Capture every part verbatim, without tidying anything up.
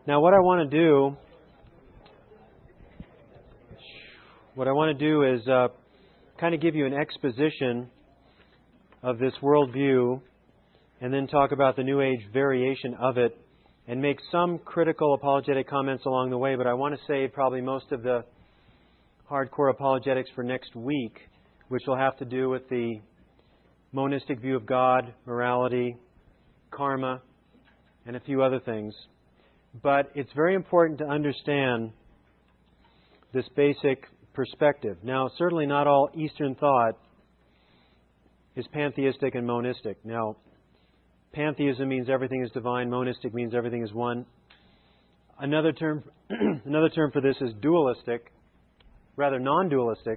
Now what I want to do, what I want to do is uh, kind of give you an exposition of this worldview and then talk about the New Age variation of it and make some critical apologetic comments along the way, but I want to save probably most of the hardcore apologetics for next week, which will have to do with the monistic view of God, morality, karma, and a few other things. But it's very important to understand this basic perspective. Now, certainly not all Eastern thought is pantheistic and monistic. Now, pantheism means everything is divine. Monistic means everything is one. Another term, another term for this is dualistic, rather non-dualistic,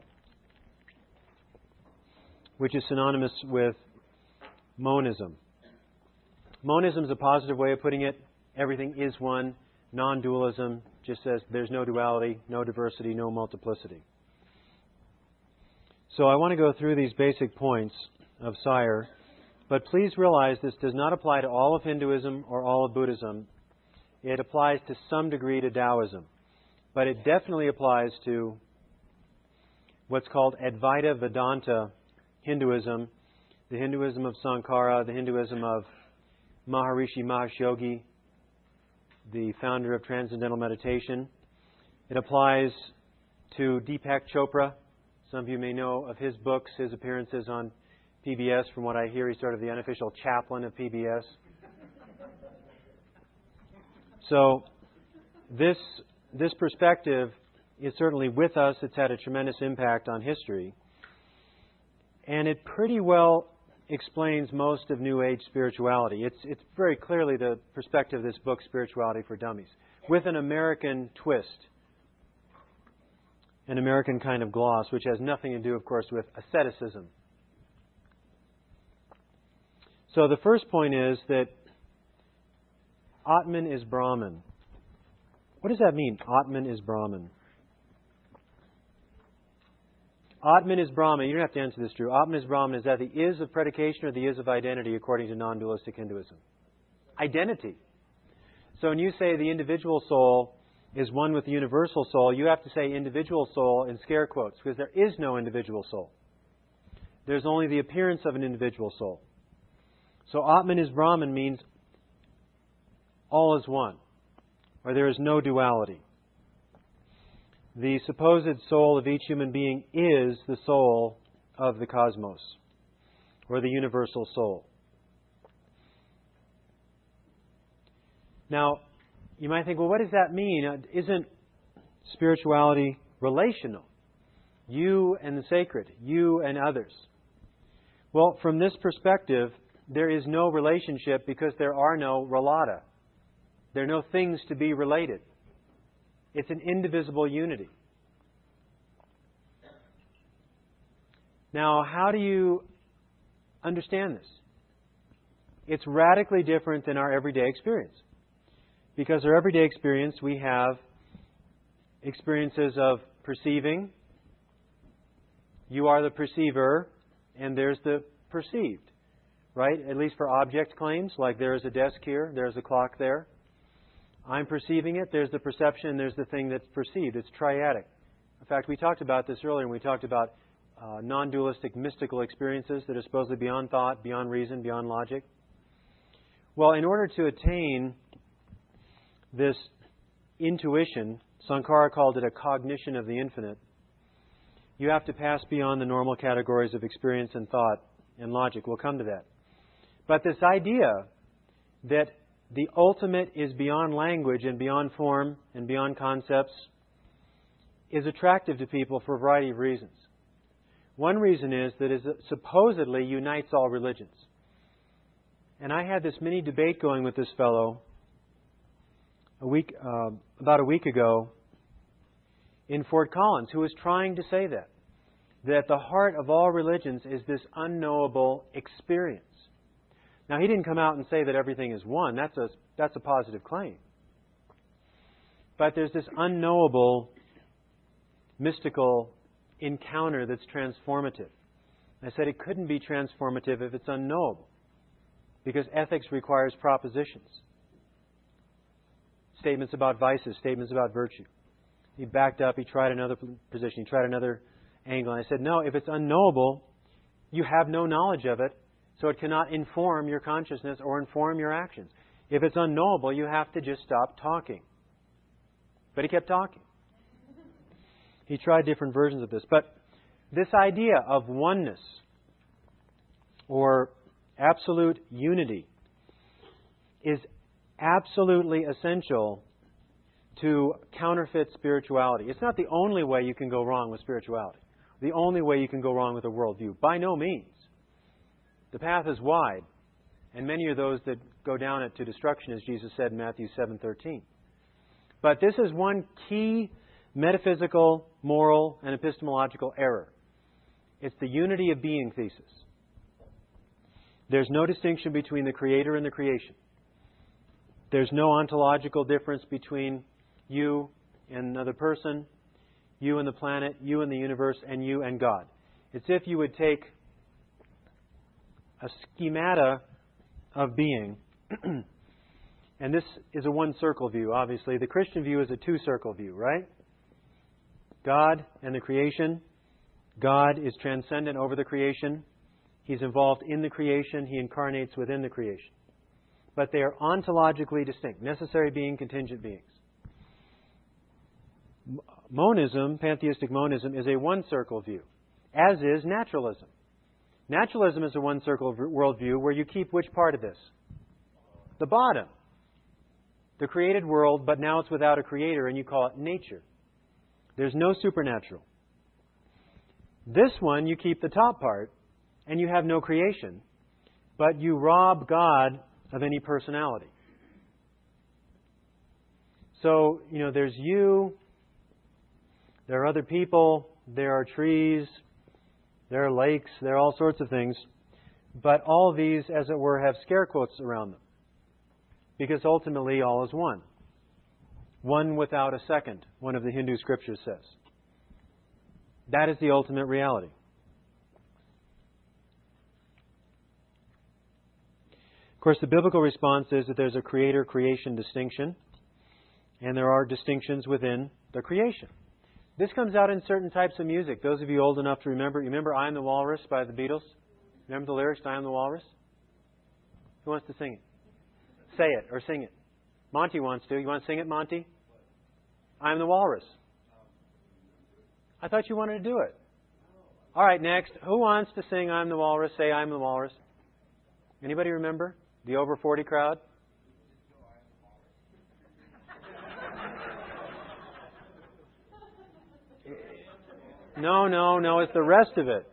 which is synonymous with monism. Monism is a positive way of putting it. Everything is one. Non-dualism just says there's no duality, no diversity, no multiplicity. So I want to go through these basic points of Sire. But please realize this does not apply to all of Hinduism or all of Buddhism. It applies to some degree to Taoism. But it definitely applies to what's called Advaita Vedanta Hinduism, the Hinduism of Sankara, the Hinduism of Maharishi Mahesh Yogi, the founder of Transcendental Meditation. It applies to Deepak Chopra. Some of you may know of his books, his appearances on P B S. From what I hear, he's sort of the unofficial chaplain of P B S. So this this perspective is certainly with us. It's had a tremendous impact on history. And it pretty well explains most of New Age spirituality. It's it's very clearly the perspective of this book, Spirituality for Dummies, with an American twist, an American kind of gloss, which has nothing to do, of course, with asceticism. So the first point is that Atman is Brahman. What does that mean, Atman is Brahman? Atman is Brahman. You don't have to answer this, Drew. Atman is Brahman. Is that the is of predication or the is of identity according to non-dualistic Hinduism? Identity. So when you say the individual soul is one with the universal soul, you have to say individual soul in scare quotes because there is no individual soul. There's only the appearance of an individual soul. So Atman is Brahman means all is one, or there is no duality. The supposed soul of each human being is the soul of the cosmos, or the universal soul. Now, you might think, well, what does that mean? Isn't spirituality relational? You and the sacred, you and others. Well, from this perspective, there is no relationship because there are no relata. There are no things to be related. It's an indivisible unity. Now, how do you understand this? It's radically different than our everyday experience. Because our everyday experience, we have experiences of perceiving. You are the perceiver, and there's the perceived. Right? At least for object claims, like there is a desk here, there's a clock there. I'm perceiving it, there's the perception, and there's the thing that's perceived. It's triadic. In fact, we talked about this earlier when we talked about uh, non-dualistic mystical experiences that are supposedly beyond thought, beyond reason, beyond logic. Well, in order to attain this intuition, Sankara called it a cognition of the infinite, you have to pass beyond the normal categories of experience and thought and logic. We'll come to that. But this idea that the ultimate is beyond language and beyond form and beyond concepts is attractive to people for a variety of reasons. One reason is that it supposedly unites all religions. And I had this mini debate going with this fellow a week, uh, about a week ago in Fort Collins, who was trying to say that, that the heart of all religions is this unknowable experience. Now, he didn't come out and say that everything is one. That's a, that's a positive claim. But there's this unknowable, mystical encounter that's transformative. I said it couldn't be transformative if it's unknowable, because ethics requires propositions. statements about vices, statements about virtue. He backed up. He tried another position. He tried another angle. And I said, no, if it's unknowable, you have no knowledge of it, so it cannot inform your consciousness or inform your actions. If it's unknowable, you have to just stop talking. But he kept talking. He tried different versions of this. But this idea of oneness or absolute unity is absolutely essential to counterfeit spirituality. It's not the only way you can go wrong with spirituality. The only way you can go wrong with a worldview. By no means. The path is wide, and many are those that go down it to destruction, as Jesus said in Matthew seven thirteen. But this is one key metaphysical, moral, and epistemological error. It's the unity of being thesis. There's no distinction between the Creator and the creation. There's no ontological difference between you and another person, you and the planet, you and the universe, and you and God. It's if you would take a schemata of being, and this is a one-circle view, obviously. The Christian view is a two-circle view, right? God and the creation. God is transcendent over the creation. He's involved in the creation. He incarnates within the creation. But they are ontologically distinct. Necessary being, contingent beings. Monism, pantheistic monism, is a one-circle view, as is naturalism. Naturalism is a one-circle worldview where you keep which part of this? The bottom. The created world, but now it's without a creator, and you call it nature. There's no supernatural. This one, you keep the top part, and you have no creation, but you rob God of any personality. So, you know, there's you, there are other people, there are trees, there are lakes, there are all sorts of things. But all of these, as it were, have scare quotes around them. Because ultimately all is one. One without a second, one of the Hindu scriptures says. That is the ultimate reality. Of course, the biblical response is that there's a creator-creation distinction, and there are distinctions within the creation. This comes out in certain types of music. Those of you old enough to remember, you remember I Am the Walrus by the Beatles? Remember the lyrics to I Am the Walrus? Who wants to sing it? Say it or sing it. Monty wants to. You want to sing it, Monty? I Am the Walrus. I thought you wanted to do it. All right, next. Who wants to sing I Am the Walrus? Say I Am the Walrus. Anybody remember? The over forty crowd? No, no, no. It's the rest of it.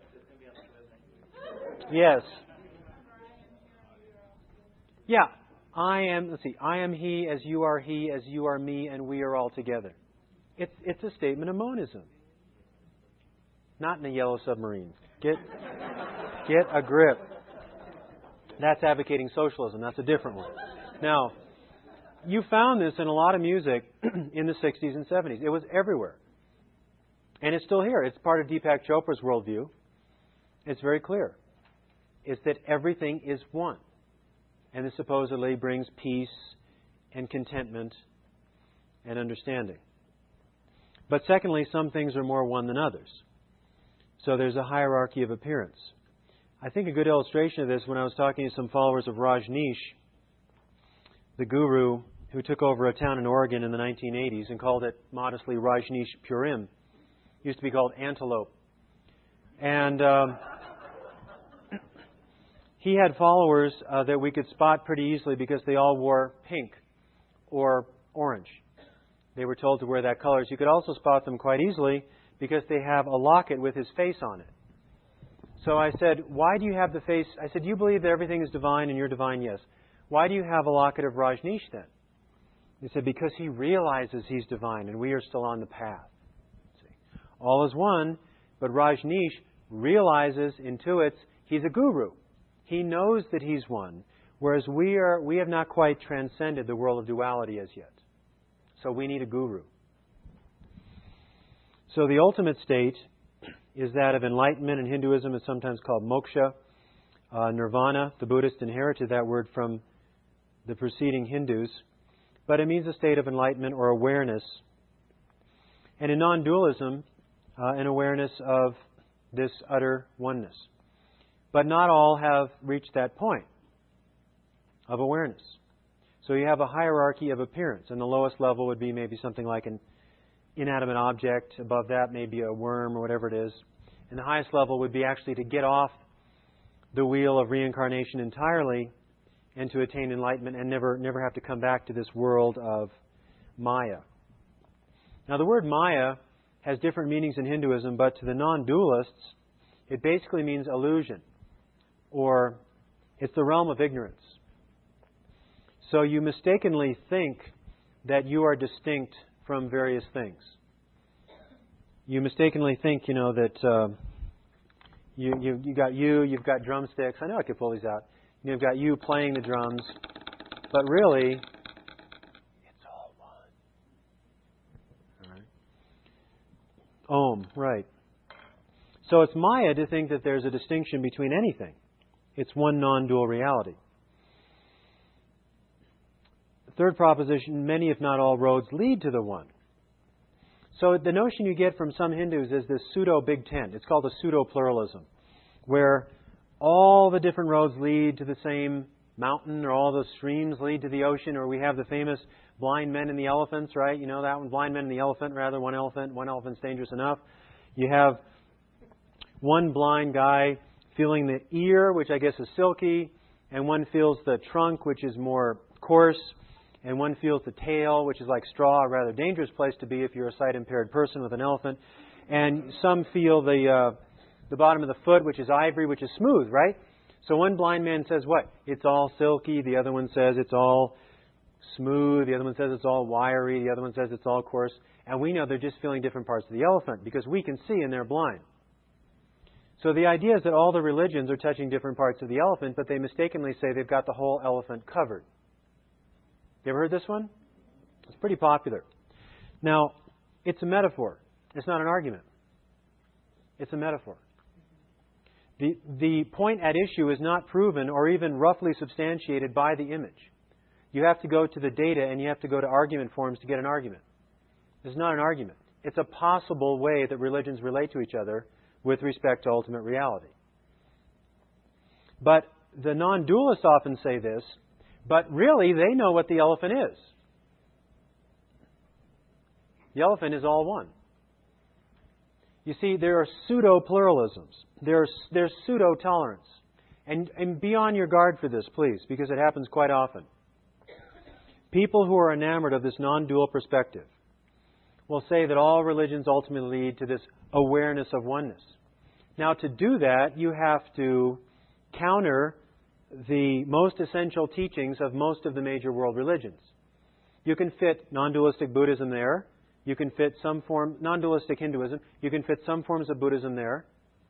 Yes. Yeah. I am, let's see, I am He as you are He, as you are me, and we are all together. It's it's a statement of monism. Not in a yellow submarine. Get get a grip. That's advocating socialism. That's a different one. Now, you found this in a lot of music in the sixties and seventies. It was everywhere. And it's still here. It's part of Deepak Chopra's worldview. It's very clear. It's that everything is one. And this supposedly brings peace and contentment and understanding. But secondly, some things are more one than others. So there's a hierarchy of appearance. I think a good illustration of this, when I was talking to some followers of Rajneesh, the guru who took over a town in Oregon in the nineteen eighties and called it modestly Rajneesh Purim. Used to be called Antelope. And um, he had followers uh, that we could spot pretty easily because they all wore pink or orange. They were told to wear that color. So you could also spot them quite easily because they have a locket with his face on it. So I said, why do you have the face? I said, you believe that everything is divine and you're divine? Yes. Why do you have a locket of Rajneesh then? He said, because he realizes he's divine and we are still on the path. See? All is one, but Rajneesh realizes, intuits, he's a guru. He knows that he's one, whereas we are we have not quite transcended the world of duality as yet. So we need a guru. So the ultimate state is that of enlightenment. In Hinduism, it's sometimes called moksha. Uh, nirvana, the Buddhists inherited that word from the preceding Hindus. but it means a state of enlightenment or awareness. And in non-dualism, uh, an awareness of this utter oneness. But not all have reached that point of awareness. So you have a hierarchy of appearance, and the lowest level would be maybe something like an inanimate object. Above that, maybe a worm or whatever it is. And the highest level would be actually to get off the wheel of reincarnation entirely and to attain enlightenment and never never have to come back to this world of Maya. Now, the word Maya has different meanings in Hinduism, but to the non-dualists, it basically means illusion, or it's the realm of ignorance. So you mistakenly think that you are distinct from various things. You mistakenly think, you know, that uh, you, you you got you, you've got drumsticks. I know I could pull these out. You've got you playing the drums, but really, it's all one. All right. Om, right. So it's Maya to think that there's a distinction between anything. It's one non-dual reality. Third proposition, many if not all roads lead to the one. So the notion you get from some Hindus is this pseudo-big tent. It's called a pseudo-pluralism, where all the different roads lead to the same mountain, or all the streams lead to the ocean, or we have the famous blind men and the elephants, right? You know that one, blind men and the elephant, rather, one elephant, one elephant's dangerous enough. You have one blind guy feeling the ear, which I guess is silky, and one feels the trunk, which is more coarse, and one feels the tail, which is like straw, a rather dangerous place to be if you're a sight-impaired person with an elephant. And some feel the uh, the bottom of the foot, which is ivory, which is smooth, right? So one blind man says what? It's all silky. The other one says it's all smooth. The other one says it's all wiry. The other one says it's all coarse. And we know they're just feeling different parts of the elephant because we can see and they're blind. So the idea is that all the religions are touching different parts of the elephant, but they mistakenly say they've got the whole elephant covered. You ever heard this one? It's pretty popular. Now, it's a metaphor. It's not an argument. It's a metaphor. The, the point at issue is not proven or even roughly substantiated by the image. You have to go to the data and you have to go to argument forms to get an argument. It's not an argument. It's a possible way that religions relate to each other with respect to ultimate reality. But the non-dualists often say this, but really they know what the elephant is. The elephant is all one. You see, there are pseudo-pluralisms. There's, there's pseudo-tolerance. And, and be on your guard for this, please, because it happens quite often. People who are enamored of this non-dual perspective will say that all religions ultimately lead to this awareness of oneness. Now, to do that, you have to counter the most essential teachings of most of the major world religions. You can fit non-dualistic Buddhism there. You can fit some form, non-dualistic Hinduism. You can fit some forms of Buddhism there.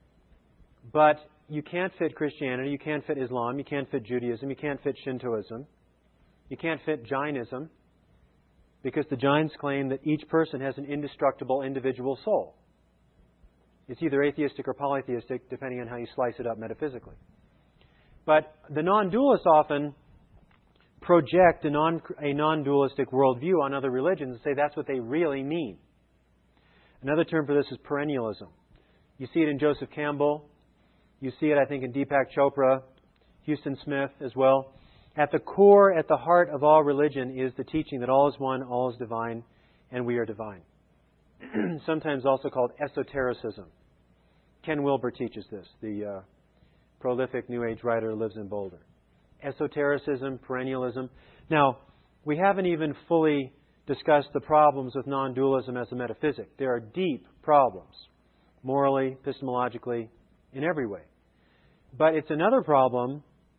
But you can't fit Christianity. You can't fit Islam. You can't fit Judaism. You can't fit Shintoism. You can't fit Jainism. Because the Jains claim that each person has an indestructible individual soul. It's either atheistic or polytheistic, depending on how you slice it up metaphysically. But the non-dualists often project a, non, a non-dualistic worldview on other religions and say that's what they really mean. Another term for this is perennialism. You see it in Joseph Campbell. You see it, I think, in Deepak Chopra, Houston Smith as well. At the core, at the heart of all religion is the teaching that all is one, all is divine, and we are divine. Sometimes also called esotericism. Ken Wilber teaches this, the uh, prolific New Age writer who lives in Boulder. Esotericism, perennialism. Now, we haven't even fully discussed the problems with non-dualism as a metaphysic. There are deep problems, morally, epistemologically, in every way. But it's another problem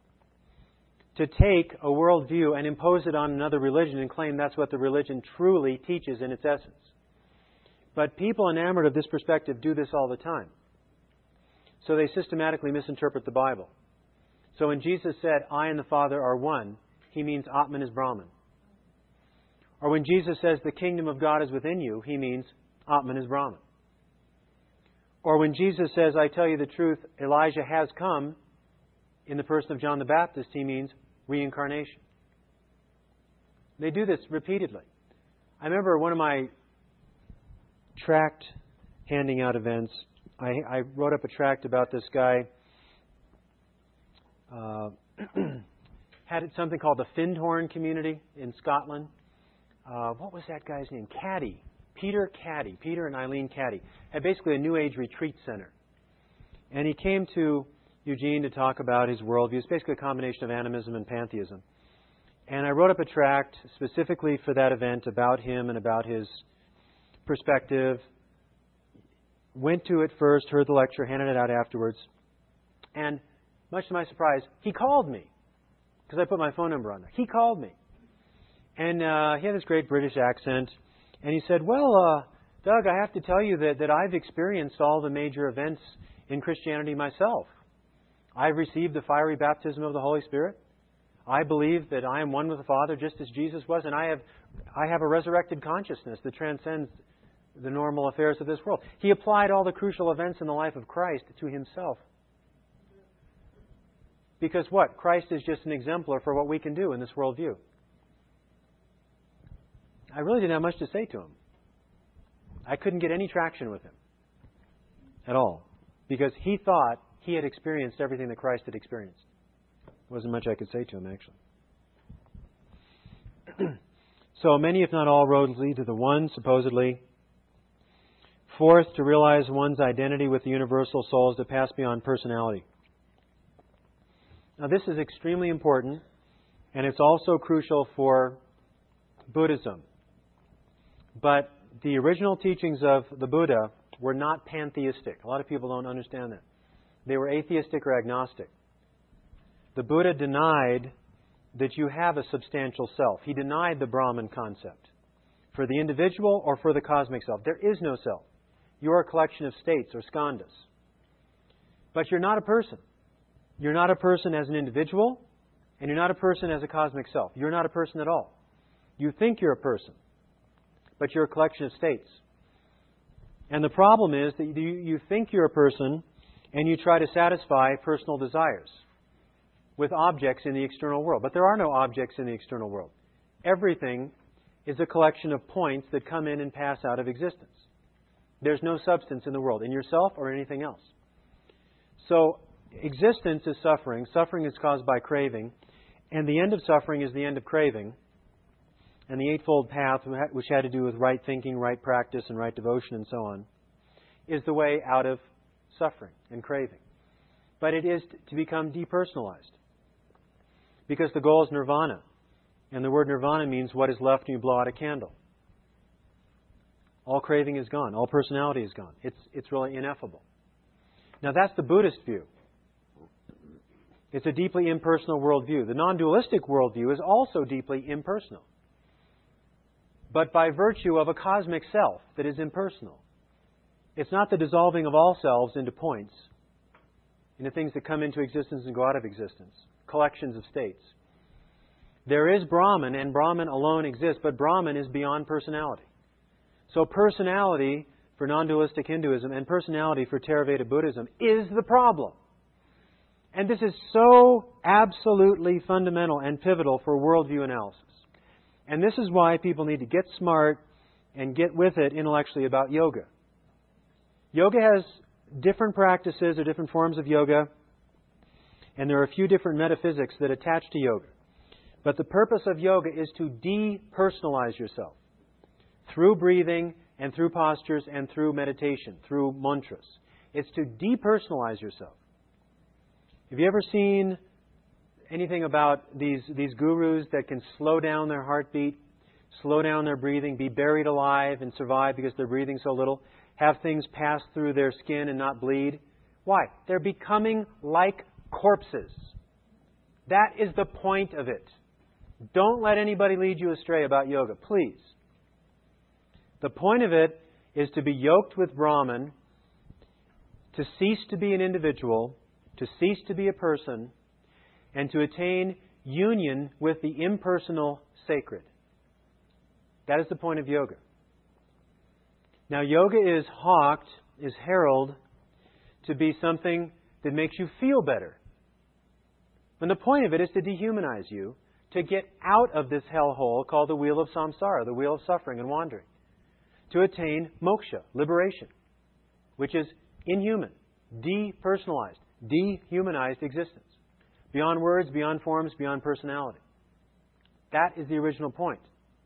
to take a worldview and impose it on another religion and claim that's what the religion truly teaches in its essence. But people enamored of this perspective do this all the time. So they systematically misinterpret the Bible. So when Jesus said, I and the Father are one, He means Atman is Brahman. Or when Jesus says, the kingdom of God is within you, He means Atman is Brahman. Or when Jesus says, I tell you the truth, Elijah has come, in the person of John the Baptist, He means reincarnation. They do this repeatedly. I remember one of my tract handing out events, I, I wrote up a tract about this guy, uh, had something called the Findhorn community in Scotland. Uh, what was that guy's name? Caddy. Peter Caddy. Peter and Eileen Caddy. Had basically a New Age retreat center. And he came to Eugene to talk about his worldview. It's basically a combination of animism and pantheism. And I wrote up a tract specifically for that event about him and about his perspective. Went to it first, heard the lecture, handed it out afterwards. And much to my surprise, he called me. Because I put my phone number on there. He called me. And uh, he had this great British accent. And he said, well, uh, Doug, I have to tell you that, that I've experienced all the major events in Christianity myself. I've received the fiery baptism of the Holy Spirit. I believe that I am one with the Father just as Jesus was. And I have, I have a resurrected consciousness that transcends the normal affairs of this world. He applied all the crucial events in the life of Christ to himself. Because what? Christ is just an exemplar for what we can do in this worldview. I really didn't have much to say to him. I couldn't get any traction with him at all. Because he thought he had experienced everything that Christ had experienced. There wasn't much I could say to him, actually. So many, if not all, roads lead to the one, supposedly. Fourth, to realize one's identity with the universal soul is to pass beyond personality. Now, this is extremely important, and it's also crucial for Buddhism. But the original teachings of the Buddha were not pantheistic. A lot of people don't understand that. They were atheistic or agnostic. The Buddha denied that you have a substantial self. He denied the Brahman concept. For the individual or for the cosmic self, there is no self. You are a collection of states or skandhas. But you're not a person. You're not a person as an individual, and you're not a person as a cosmic self. You're not a person at all. You think you're a person, but you're a collection of states. And the problem is that you, you think you're a person, and you try to satisfy personal desires with objects in the external world. But there are no objects in the external world. Everything is a collection of points that come in and pass out of existence. There's no substance in the world, in yourself or anything else. So, existence is suffering. Suffering is caused by craving. And the end of suffering is the end of craving. And the Eightfold Path, which had to do with right thinking, right practice, and right devotion, and so on, is the way out of suffering and craving. But it is to become depersonalized. Because the goal is nirvana. And the word nirvana means what is left when you blow out a candle. All craving is gone. All personality is gone. It's, it's really ineffable. Now that's the Buddhist view. It's a deeply impersonal worldview. The non-dualistic worldview is also deeply impersonal. But by virtue of a cosmic self that is impersonal. It's not the dissolving of all selves into points, into things that come into existence and go out of existence, collections of states. There is Brahman, and Brahman alone exists, but Brahman is beyond personality. So personality for non-dualistic Hinduism and personality for Theravada Buddhism is the problem. And this is so absolutely fundamental and pivotal for worldview analysis. And this is why people need to get smart and get with it intellectually about yoga. Yoga has different practices or different forms of yoga, and there are a few different metaphysics that attach to yoga. But the purpose of yoga is to depersonalize yourself through breathing and through postures and through meditation, through mantras. It's to depersonalize yourself. Have you ever seen anything about these, these gurus that can slow down their heartbeat, slow down their breathing, be buried alive and survive because they're breathing so little, have things pass through their skin and not bleed? Why? They're becoming like corpses. That is the point of it. Don't let anybody lead you astray about yoga, please. The point of it is to be yoked with Brahman, to cease to be an individual, to cease to be a person, and to attain union with the impersonal sacred. That is the point of yoga. Now, yoga is hawked, is heralded to be something that makes you feel better. And the point of it is to dehumanize you, to get out of this hellhole called the wheel of samsara, the wheel of suffering and wandering, to attain moksha, liberation, which is inhuman, depersonalized, dehumanized existence, beyond words, beyond forms, beyond personality. That is the original point.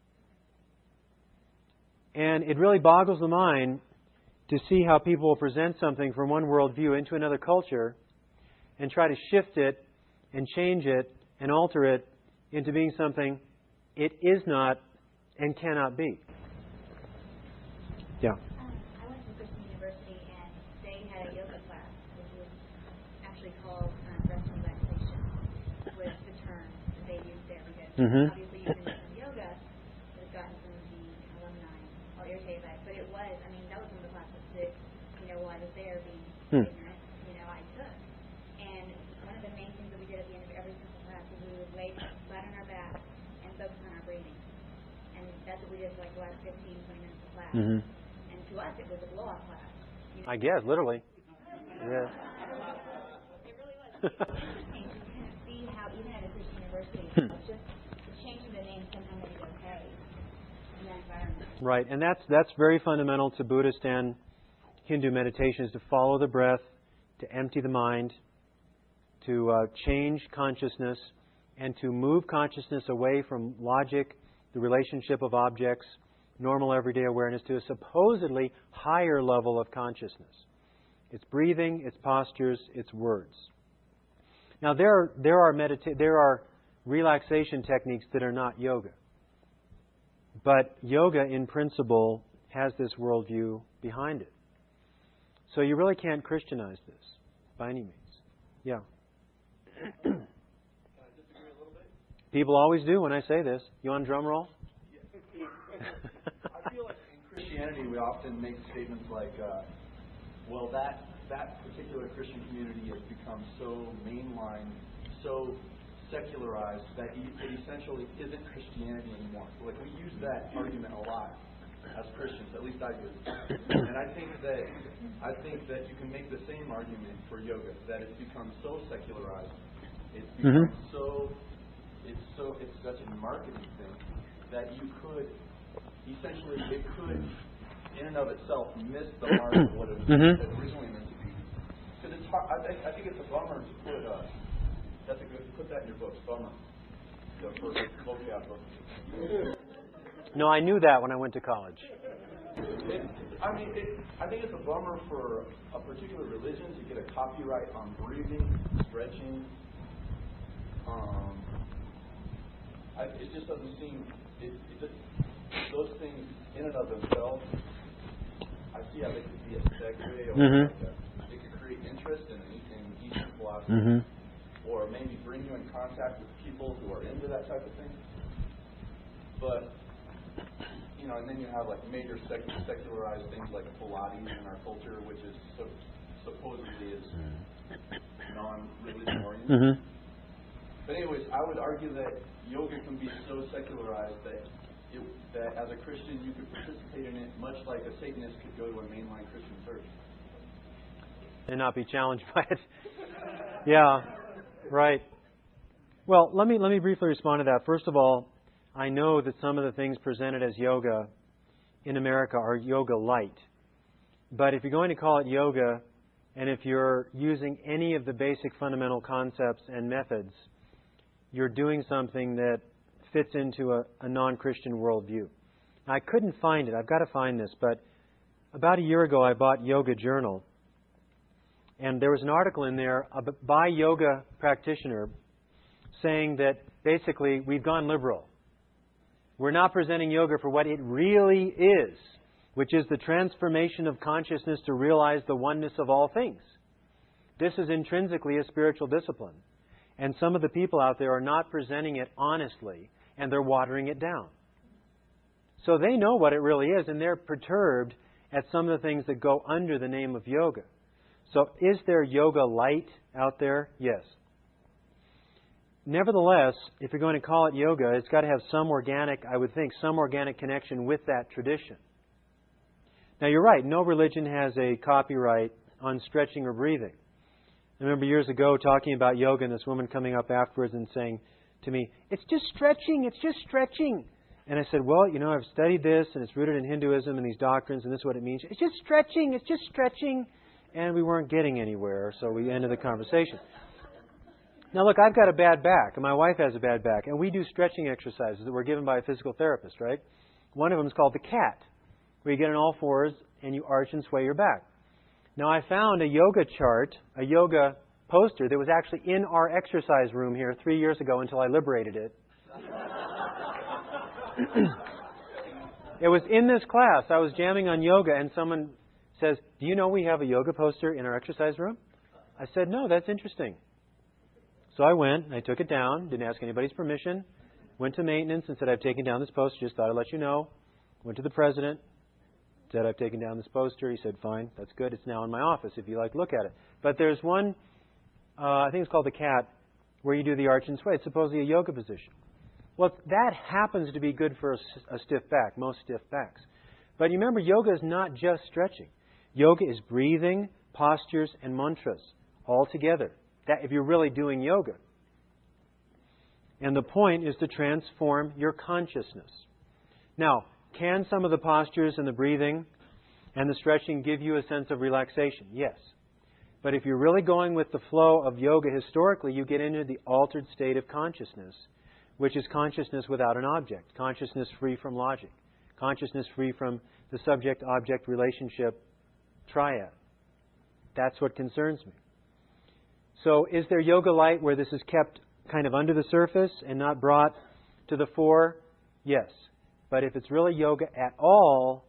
And it really boggles the mind to see how people will present something from one worldview into another culture and try to shift it and change it and alter it into being something it is not and cannot be. Yeah. Um, I went to Christian University and they had a yoga class, which was actually called um, rest and relaxation, was the term that they used there because Mm-hmm. obviously using the term yoga would have gotten some of the alumni all irritated by it. But it was, I mean, that was one of the classes that, you know, while I was there being Hmm. ignorant, you know, I took. And one of the main things that we did at the end of every single class was we would lay flat on our back and focus on our breathing. And that's what we did for like the last fifteen, twenty minutes of class. Mm-hmm. And to us, it was a blow-off class. You know? I guess, literally. Yeah. It really was. It was interesting to kind of see how even at a Christian university, just changing the name sometimes is okay in that environment. Right, and that's that's very fundamental to Buddhist and Hindu meditation, is to follow the breath, to empty the mind, to uh, change consciousness, and to move consciousness away from logic, the relationship of objects, normal everyday awareness, to a supposedly higher level of consciousness. It's breathing, it's postures, it's words. Now there there are medita- there are relaxation techniques that are not yoga. But yoga in principle has this worldview behind it. So you really can't Christianize this by any means. Yeah. Can I disagree a little bit? People always do when I say this. You want a drum roll? I feel like in Christianity we often make statements like, uh, well, that that particular Christian community has become so mainline, so secularized that it essentially isn't Christianity anymore. Like we use that argument a lot as Christians, at least I do. And I think that I think that you can make the same argument for yoga, that it's become so secularized, it's become Mm-hmm. so it's so it's such a marketing thing that you could essentially it could in and of itself miss the mark of what it was Mm-hmm. originally meant to be. Because it's hard, I think I think it's a bummer to put uh, that's a good put that in your books, bummer. The first vocab book. No, I knew that when I went to college. It, I mean, it, I think it's a bummer for a particular religion to get a copyright on breathing, stretching. Um, I, it just doesn't seem. It, it just, those things in and of themselves, I see how they could be a segue or Mm-hmm. like a, it could create interest in, in Eastern philosophy, Mm-hmm. or maybe bring you in contact with people who are into that type of thing. But you know, and then you have like major sec- secularized things like Pilates in our culture, which is so, supposedly is non-religion oriented. Mm-hmm. But anyways, I would argue that yoga can be so secularized that it, that as a Christian you could participate in it much like a Satanist could go to a mainline Christian church. And not be challenged by it. Yeah, right. Well, let me let me briefly respond to that. First of all, I know that some of the things presented as yoga in America are yoga light. But if you're going to call it yoga, and if you're using any of the basic fundamental concepts and methods, you're doing something that fits into a, a non-Christian worldview. Now, I couldn't find it. I've got to find this. But about a year ago, I bought Yoga Journal. And there was an article in there by a yoga practitioner saying that basically we've gone liberal. We're not presenting yoga for what it really is, which is the transformation of consciousness to realize the oneness of all things. This is intrinsically a spiritual discipline. And some of the people out there are not presenting it honestly, and they're watering it down. So they know what it really is, and they're perturbed at some of the things that go under the name of yoga. So is there yoga light out there? Yes. Nevertheless, if you're going to call it yoga, it's got to have some organic, I would think, some organic connection with that tradition. Now, you're right. No religion has a copyright on stretching or breathing. I remember years ago talking about yoga and this woman coming up afterwards and saying, to me, "It's just stretching, it's just stretching." And I said, "Well, you know, I've studied this, and it's rooted in Hinduism and these doctrines, and this is what it means. It's just stretching, it's just stretching." And we weren't getting anywhere, so we ended the conversation. Now, look, I've got a bad back, and my wife has a bad back, and we do stretching exercises that were given by a physical therapist, right? One of them is called the cat, where you get on all fours and you arch and sway your back. Now, I found a yoga chart, a yoga poster that was actually in our exercise room here three years ago until I liberated it. It was in this class. I was jamming on yoga, and someone says, "Do you know we have a yoga poster in our exercise room?" I said, "No, that's interesting." So I went, and I took it down, didn't ask anybody's permission, went to maintenance and said, "I've taken down this poster, just thought I'd let you know." Went to the president, said, "I've taken down this poster." He said, "Fine, that's good. It's now in my office if you like to look at it." But there's one, uh, I think it's called the cat, where you do the arch and sway. It's supposedly a yoga position. Well, that happens to be good for a, a stiff back, most stiff backs. But you remember, yoga is not just stretching. Yoga is breathing, postures, and mantras all together. That if you're really doing yoga. And the point is to transform your consciousness. Now, can some of the postures and the breathing and the stretching give you a sense of relaxation? Yes. But if you're really going with the flow of yoga historically, you get into the altered state of consciousness, which is consciousness without an object, consciousness free from logic, consciousness free from the subject-object relationship triad. That's what concerns me. So is there yoga light where this is kept kind of under the surface and not brought to the fore? Yes. But if it's really yoga at all,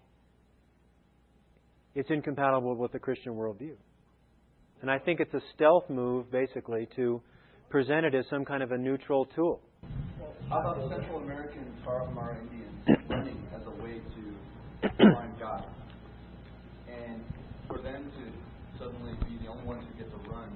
it's incompatible with the Christian worldview. And I think it's a stealth move, basically, to present it as some kind of a neutral tool. How about the Central American Tarahumara Indians running as a way to find God? And for them to suddenly be the only ones who get to run,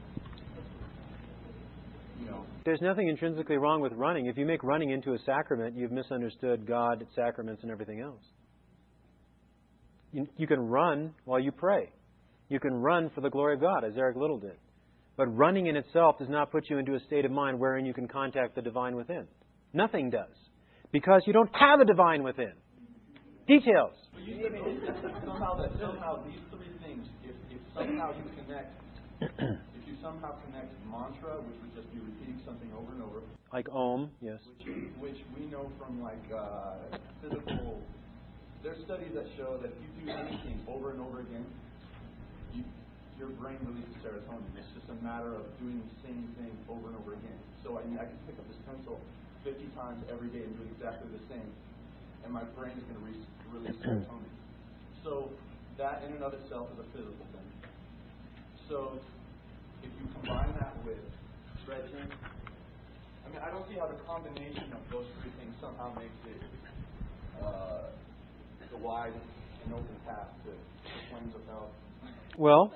you know. There's nothing intrinsically wrong with running. If you make running into a sacrament, you've misunderstood God, sacraments, and everything else. You, you can run while you pray. You can run for the glory of God, as Eric Little did. But running in itself does not put you into a state of mind wherein you can contact the divine within. Nothing does. Because you don't have a divine within. Details. Somehow, that, somehow these three things, if, if somehow you connect, if you somehow connect mantra, which would just be repeating something over and over. Like Om, yes. Which, which we know from like uh, physical, there's studies that show that if you do anything over and over again, you, your brain releases serotonin. It's just a matter of doing the same thing over and over again. So I mean, I can pick up this pencil fifty times every day and do exactly the same, and my brain is going to re- release serotonin. So that in and of itself is a physical thing. So if you combine that with stretching, I mean, I don't see how the combination of those three things somehow makes it uh, the wide and open path to the flames of hell. Well,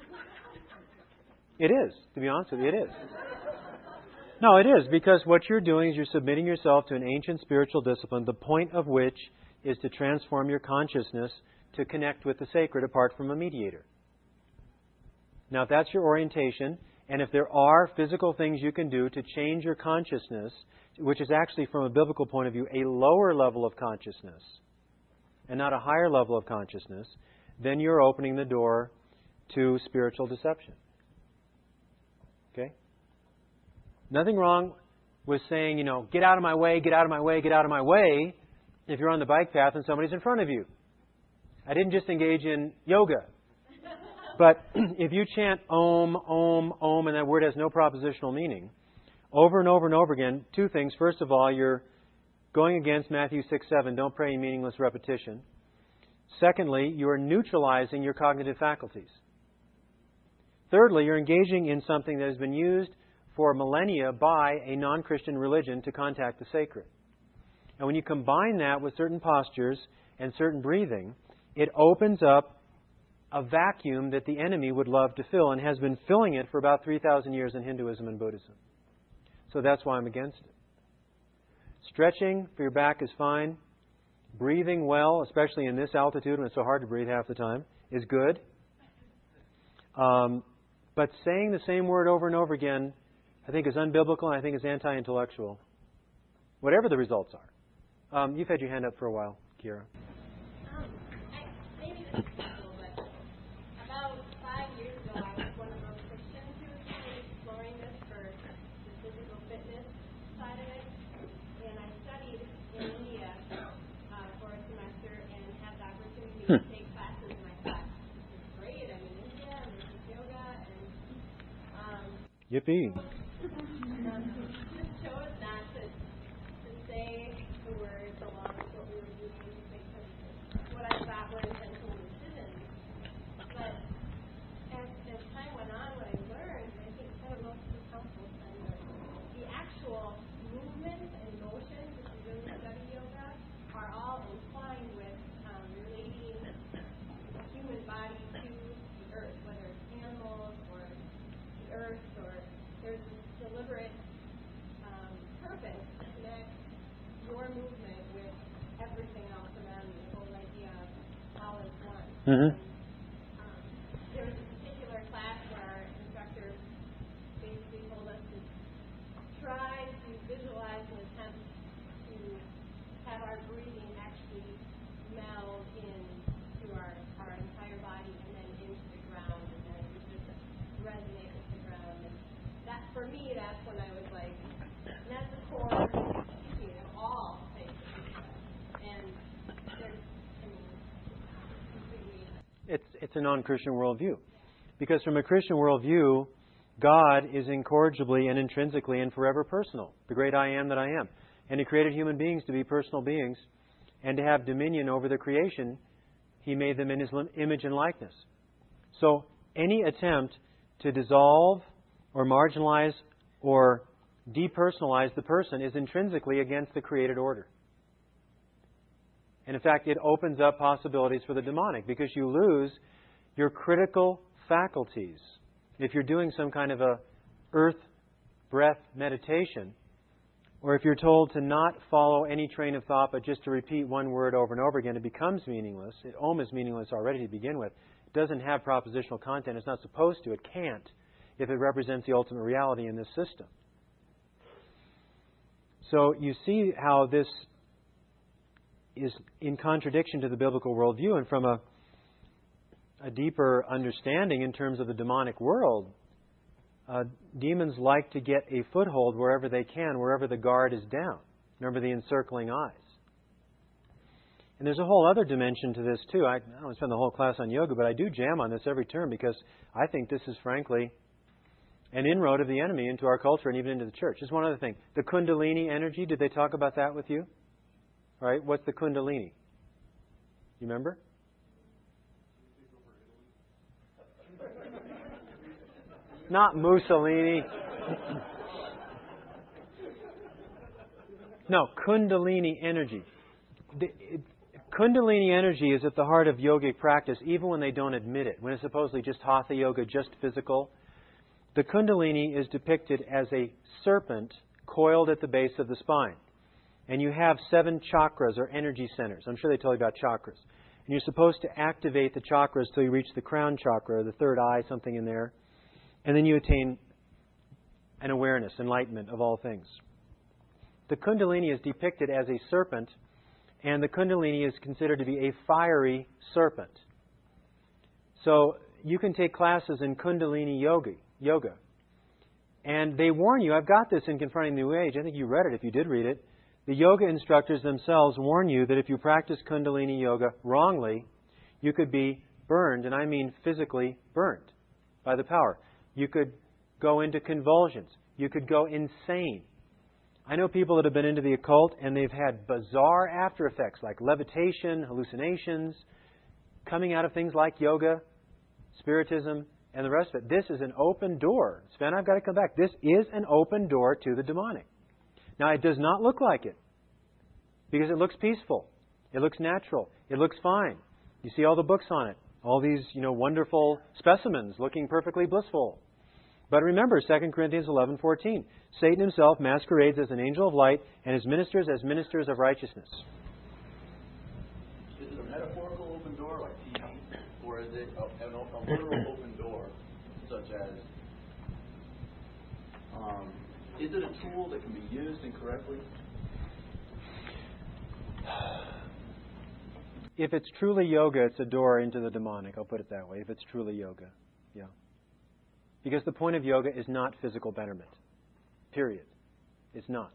it is. To be honest with you, it is. No, it is, because what you're doing is you're submitting yourself to an ancient spiritual discipline, the point of which is to transform your consciousness to connect with the sacred apart from a mediator. Now, if that's your orientation, and if there are physical things you can do to change your consciousness, which is actually, from a biblical point of view, a lower level of consciousness, and not a higher level of consciousness, then you're opening the door to spiritual deception. Okay? Nothing wrong with saying, you know, get out of my way, get out of my way, get out of my way, if you're on the bike path and somebody's in front of you. I didn't just engage in yoga. But if you chant Om, Om, Om, and that word has no propositional meaning, over and over and over again, two things. First of all, you're going against Matthew six seven, don't pray in meaningless repetition. Secondly, you're neutralizing your cognitive faculties. Thirdly, you're engaging in something that has been used for millennia by a non-Christian religion to contact the sacred. And when you combine that with certain postures and certain breathing, it opens up a vacuum that the enemy would love to fill and has been filling it for about three thousand years in Hinduism and Buddhism. So that's why I'm against it. Stretching for your back is fine. Breathing well, especially in this altitude when it's so hard to breathe half the time, is good. Um, but saying the same word over and over again I think is unbiblical, and I think is anti-intellectual. Whatever the results are. Um, you've had your hand up for a while, Kira. Um, I, maybe this is simple, but about five years ago, I was one of those Christians who was kind of exploring this for the physical fitness side of it. And I studied in India uh, for a semester and had the opportunity Hmm. to take classes in my class. This is great. I'm in India, I'm in yoga, and um, Yippee. um, just chose not to, to say the words along with what we were doing because what I thought were intentional decisions. But as, as time went on, what I learned, I think kind of most of the council said that the actual movements and motions, if you really study yoga, are all entwined with um, relating the human body to the earth, whether it's animals or the earth, or there's this deliberate um, purpose to connect your movement with everything else around you, the whole idea of all is one. Mm-hmm. Um, there was a particular class where our instructor basically told us to try to visualize and attempt to have our breathing actually meld into our, our entire body and then into the ground, and then it would just resonate with the ground. And that, for me, that's when I was like, and that's the core teaching of all things. And there's, I mean, completely. It's, it's a non-Christian worldview. Because from a Christian worldview, God is incorrigibly and intrinsically and forever personal. The great I am that I am. And He created human beings to be personal beings and to have dominion over the creation. He made them in His lim- image and likeness. So any attempt to dissolve or marginalize or depersonalize the person is intrinsically against the created order. And in fact, it opens up possibilities for the demonic because you lose your critical faculties. If you're doing some kind of a earth breath meditation, or if you're told to not follow any train of thought but just to repeat one word over and over again, it becomes meaningless. It, Om is meaningless already to begin with. It doesn't have propositional content. It's not supposed to. It can't if it represents the ultimate reality in this system. So you see how this is in contradiction to the biblical worldview, and from a, a deeper understanding in terms of the demonic world, uh, demons like to get a foothold wherever they can, wherever the guard is down. Remember the encircling eyes. And there's a whole other dimension to this too. I, I don't want to spend the whole class on yoga, but I do jam on this every term because I think this is frankly an inroad of the enemy into our culture and even into the church. Just one other thing. The Kundalini energy, did they talk about that with you? All right, what's the Kundalini? You remember? Not Mussolini. No, Kundalini energy. The, it, Kundalini energy is at the heart of yogic practice, even when they don't admit it. When it's supposedly just Hatha yoga, just physical. The Kundalini is depicted as a serpent coiled at the base of the spine. And you have seven chakras or energy centers. I'm sure they told you about chakras. And you're supposed to activate the chakras till you reach the crown chakra, or the third eye, something in there. And then you attain an awareness, enlightenment of all things. The Kundalini is depicted as a serpent, and the Kundalini is considered to be a fiery serpent. So you can take classes in Kundalini yoga, yoga. And they warn you, I've got this in Confronting the New Age. I think you read it if you did read it. The yoga instructors themselves warn you that if you practice Kundalini yoga wrongly, you could be burned, and I mean physically burned by the power. You could go into convulsions. You could go insane. I know people that have been into the occult and they've had bizarre after effects like levitation, hallucinations, coming out of things like yoga, spiritism, and the rest of it. This is an open door. Sven, I've got to come back. This is an open door to the demonic. Now, it does not look like it because it looks peaceful. It looks natural. It looks fine. You see all the books on it. All these, you know, wonderful specimens looking perfectly blissful. But remember, Second Corinthians eleven fourteen. Satan himself masquerades as an angel of light and his ministers as ministers of righteousness. Is it a metaphorical open door like T V? Or is it a, a, a literal open door such as um, is it a tool that can be used incorrectly? If it's truly yoga, it's a door into the demonic. I'll put it that way. If it's truly yoga. Yeah. Because the point of yoga is not physical betterment. Period. It's not.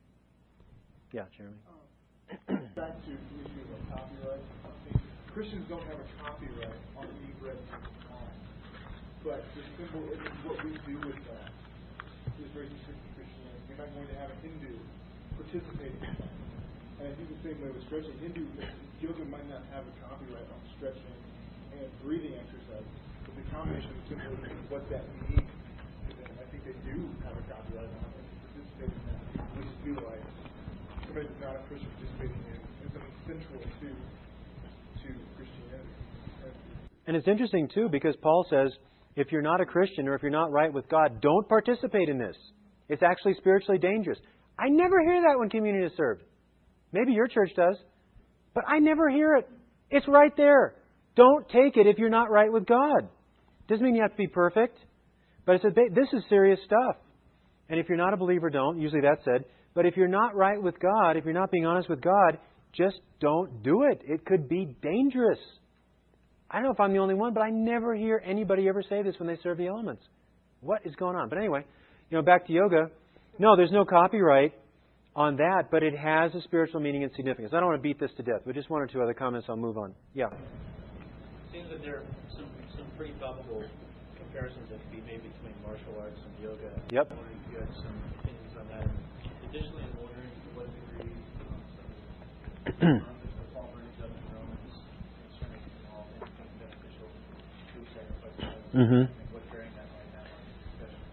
Yeah, Jeremy. Um, back to the issue of copyright. I think Christians don't have a copyright on any bread time. But the simple is what we do with that is very specific to Christianity. We're not going to have a Hindu participate in that. And I think the same way with stretching. Hindu yoga might not have a copyright on stretching and breathing exercise, but the combination of simply what that means to them, I think they do have a copyright on it and participate in that. We just feel like somebody that's not a Christian participating in is something central to to Christianity. And it's interesting too, because Paul says, if you're not a Christian or if you're not right with God, don't participate in this. It's actually spiritually dangerous. I never hear that when communion is served. Maybe your church does, but I never hear it. It's right there. Don't take it if you're not right with God. Doesn't mean you have to be perfect, but it's a, this is serious stuff. And if you're not a believer, don't. Usually that's said. But if you're not right with God, if you're not being honest with God, just don't do it. It could be dangerous. I don't know if I'm the only one, but I never hear anybody ever say this when they serve the elements. What is going on? But anyway, you know, back to yoga. No, there's no copyright on that, but it has a spiritual meaning and significance. I don't want to beat this to death, but just one or two other comments, I'll move on. Yeah. It seems that there are some, some pretty palpable comparisons that can be made between martial arts and yoga. Yep. I wonder if you had some opinions on that. Additionally, I'm wondering to what degree um, some of the Paul brings up in Romans concerning all anything beneficial through sacrifice. Mm-hmm. And what bearing that might have on the discussion.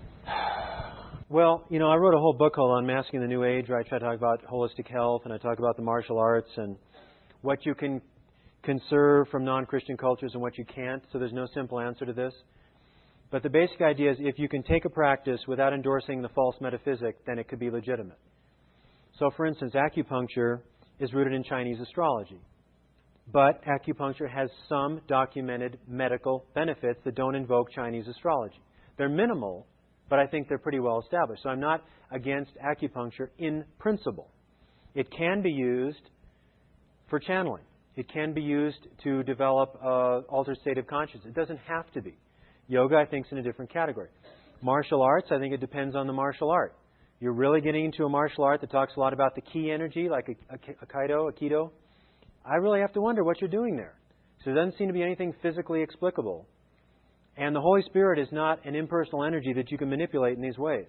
Well, you know, I wrote a whole book called Unmasking the New Age, where I try to talk about holistic health, and I talk about the martial arts and what you can conserve from non-Christian cultures and what you can't. So there's no simple answer to this. But the basic idea is if you can take a practice without endorsing the false metaphysic, then it could be legitimate. So, for instance, acupuncture is rooted in Chinese astrology. But acupuncture has some documented medical benefits that don't invoke Chinese astrology. They're minimal, but I think they're pretty well established. So I'm not against acupuncture in principle. It can be used for channeling. It can be used to develop an altered state of consciousness. It doesn't have to be. Yoga, I think, is in a different category. Martial arts, I think it depends on the martial art. You're really getting into a martial art that talks a lot about the ki energy, like a, a, a Kaido, Aikido. I really have to wonder what you're doing there. So there doesn't seem to be anything physically explicable. And the Holy Spirit is not an impersonal energy that you can manipulate in these ways.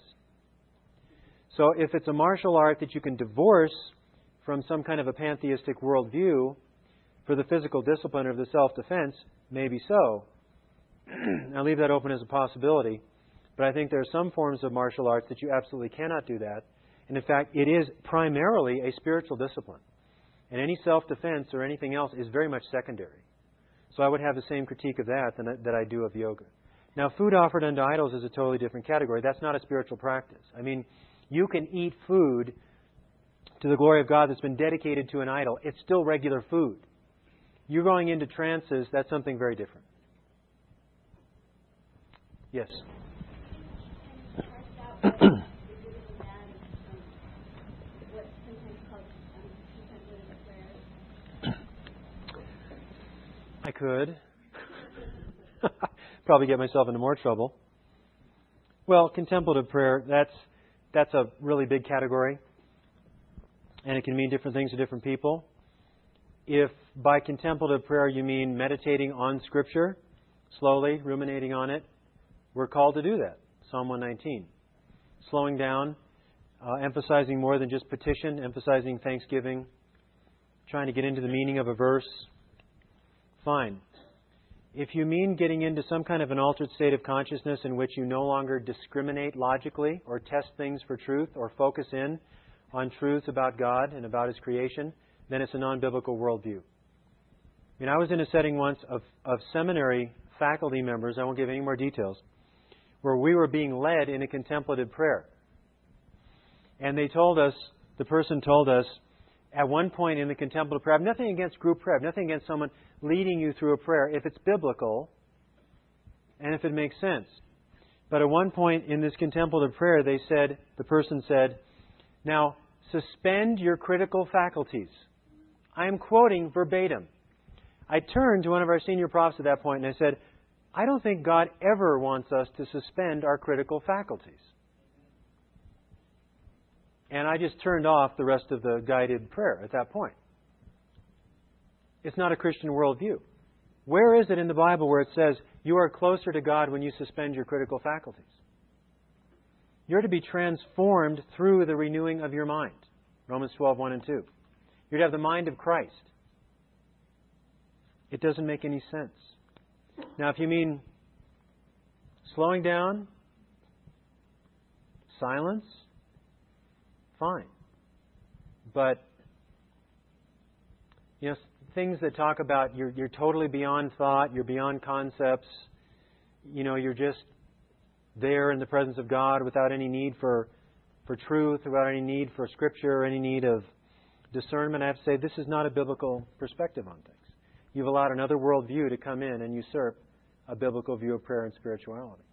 So if it's a martial art that you can divorce from some kind of a pantheistic worldview for the physical discipline of the self-defense, maybe so. I'll leave that open as a possibility. But I think there are some forms of martial arts that you absolutely cannot do that. And in fact, it is primarily a spiritual discipline. And any self-defense or anything else is very much secondary. So I would have the same critique of that than, that I do of yoga. Now, food offered unto idols is a totally different category. That's not a spiritual practice. I mean, you can eat food to the glory of God that's been dedicated to an idol. It's still regular food. You're going into trances, that's something very different. Yes? I could. Probably get myself into more trouble. Well, contemplative prayer, that's that's a really big category. And it can mean different things to different people. If by contemplative prayer you mean meditating on Scripture, slowly, ruminating on it, we're called to do that. Psalm one nineteen. Slowing down, uh, emphasizing more than just petition, emphasizing thanksgiving, trying to get into the meaning of a verse. Fine. If you mean getting into some kind of an altered state of consciousness in which you no longer discriminate logically or test things for truth or focus in on truths about God and about His creation, then it's a non-biblical worldview. I mean, I was in a setting once of, of seminary faculty members, I won't give any more details, where we were being led in a contemplative prayer. And they told us, the person told us, at one point in the contemplative prayer, I have nothing against group prayer, I have nothing against someone leading you through a prayer if it's biblical and if it makes sense. But at one point in this contemplative prayer, they said, the person said, now suspend your critical faculties. I am quoting verbatim. I turned to one of our senior profs at that point and I said, I don't think God ever wants us to suspend our critical faculties. And I just turned off the rest of the guided prayer at that point. It's not a Christian worldview. Where is it in the Bible where it says you are closer to God when you suspend your critical faculties? You're to be transformed through the renewing of your mind. Romans twelve, one and two. You're to have the mind of Christ. It doesn't make any sense. Now, if you mean slowing down, silence, fine. But, you know, things that talk about you're, you're totally beyond thought, you're beyond concepts, you know, you're just there in the presence of God without any need for, for truth, without any need for Scripture, or any need of discernment. I have to say, this is not a biblical perspective on things. You've allowed another worldview to come in and usurp a biblical view of prayer and spirituality.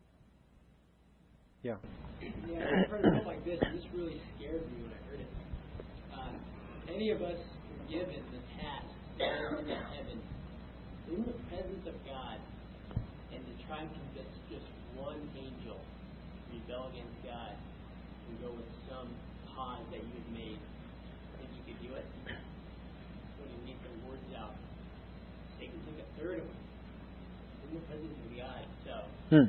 Yeah. Yeah, I've heard stuff like this, and this really scared me when I heard it. Uh, any of us were given the task to go into heaven in the presence of God and to try and convince just one angel to rebel against God and go with some cause that you had made. Think you could do it? When you get the words out, Satan took a third of them in the presence of God. So Hmm.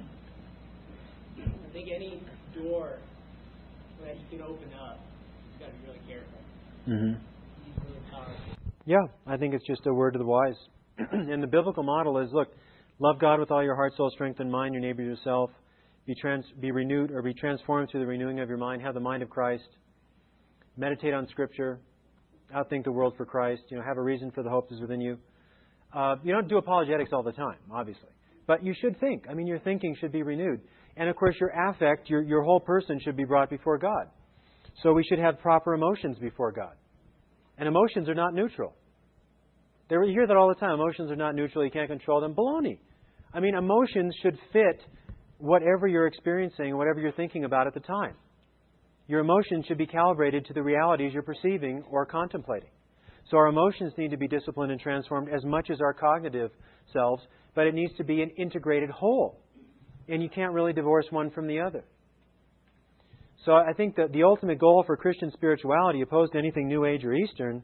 I think any door that you can open up, you've got to be really careful. Mm-hmm. He's really powerful. Yeah, I think it's just a word to the wise. And the biblical model is, look, love God with all your heart, soul, strength, and mind, your neighbor yourself. Be trans, be renewed or be transformed through the renewing of your mind. Have the mind of Christ. Meditate on Scripture. Outthink the world for Christ. You know, have a reason for the hope that's within you. Uh, you don't do apologetics all the time, obviously. But you should think. I mean, your thinking should be renewed. And, of course, your affect, your, your whole person should be brought before God. So we should have proper emotions before God. And emotions are not neutral. They, you hear that all the time. Emotions are not neutral. You can't control them. Baloney. I mean, emotions should fit whatever you're experiencing, whatever you're thinking about at the time. Your emotions should be calibrated to the realities you're perceiving or contemplating. So our emotions need to be disciplined and transformed as much as our cognitive selves, but it needs to be an integrated whole. And you can't really divorce one from the other. So I think that the ultimate goal for Christian spirituality, opposed to anything New Age or Eastern,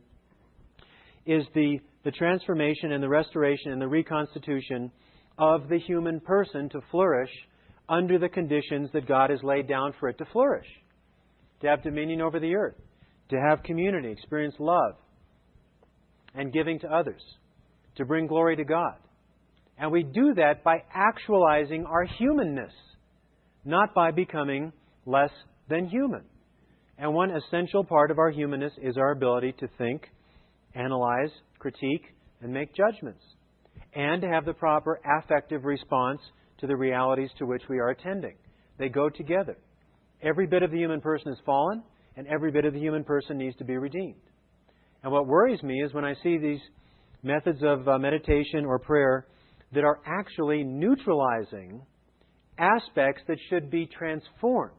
is the, the transformation and the restoration and the reconstitution of the human person to flourish under the conditions that God has laid down for it to flourish. To have dominion over the earth. To have community, experience love, and giving to others. To bring glory to God. And we do that by actualizing our humanness, not by becoming less than human. And one essential part of our humanness is our ability to think, analyze, critique, and make judgments. And to have the proper affective response to the realities to which we are attending. They go together. Every bit of the human person is fallen, and every bit of the human person needs to be redeemed. And what worries me is when I see these methods of uh, meditation or prayer that are actually neutralizing aspects that should be transformed.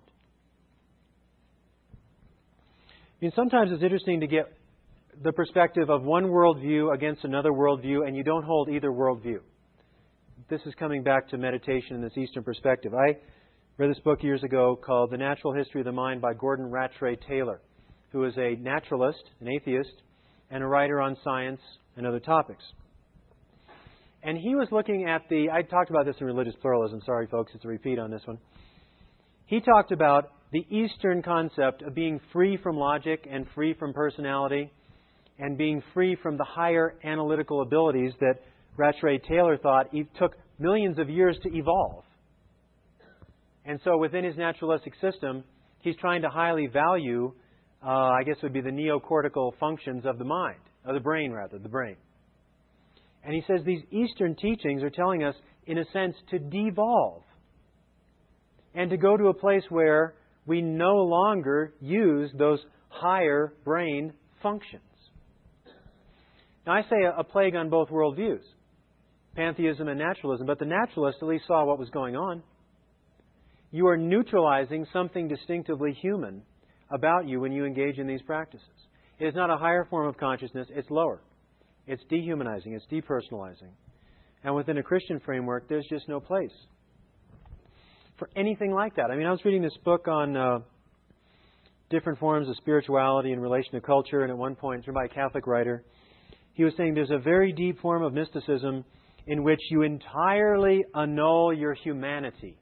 I mean, sometimes it's interesting to get the perspective of one worldview against another worldview, and you don't hold either worldview. This is coming back to meditation in this Eastern perspective. I read this book years ago called The Natural History of the Mind by Gordon Rattray Taylor, who is a naturalist, an atheist, and a writer on science and other topics. And he was looking at the, I talked about this in Religious Pluralism, sorry folks, it's a repeat on this one. He talked about the Eastern concept of being free from logic and free from personality and being free from the higher analytical abilities that Rattray Taylor thought took millions of years to evolve. And so within his naturalistic system, he's trying to highly value, uh, I guess it would be the neocortical functions of the mind, of the brain rather, the brain. And he says these Eastern teachings are telling us, in a sense, to devolve and to go to a place where we no longer use those higher brain functions. Now, I say a, a plague on both worldviews, pantheism and naturalism, but the naturalists at least saw what was going on. you are neutralizing something distinctively human about you when you engage in these practices. It is not a higher form of consciousness, it's lower. It's dehumanizing, it's depersonalizing. And within a Christian framework, there's just no place for anything like that. I mean, I was reading this book on uh, different forms of spirituality in relation to culture, and at one point, it's written by a Catholic writer, he was saying there's a very deep form of mysticism in which you entirely annul your humanity.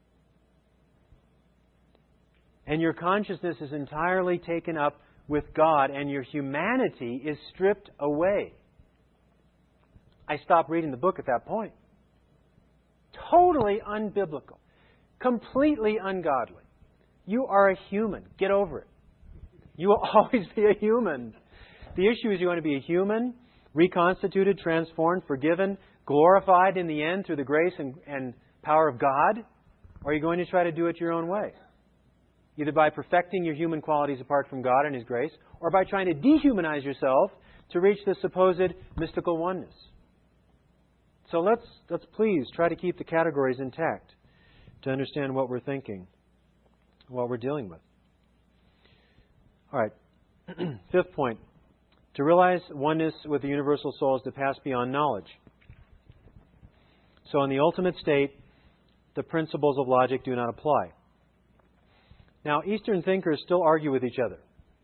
And your consciousness is entirely taken up with God, and your humanity is stripped away. I stopped reading the book at that point. Totally unbiblical. Completely ungodly. You are a human. Get over it. You will always be a human. The issue is you want to be a human, reconstituted, transformed, forgiven, glorified in the end through the grace and, and power of God, or are you going to try to do it your own way? Either by perfecting your human qualities apart from God and His grace, or by trying to dehumanize yourself to reach the supposed mystical oneness. So let's let's please try to keep the categories intact to understand what we're thinking, what we're dealing with. All right. Fifth point. To realize oneness with the universal soul is to pass beyond knowledge. So in the ultimate state, the principles of logic do not apply. Now, Eastern thinkers still argue with each other.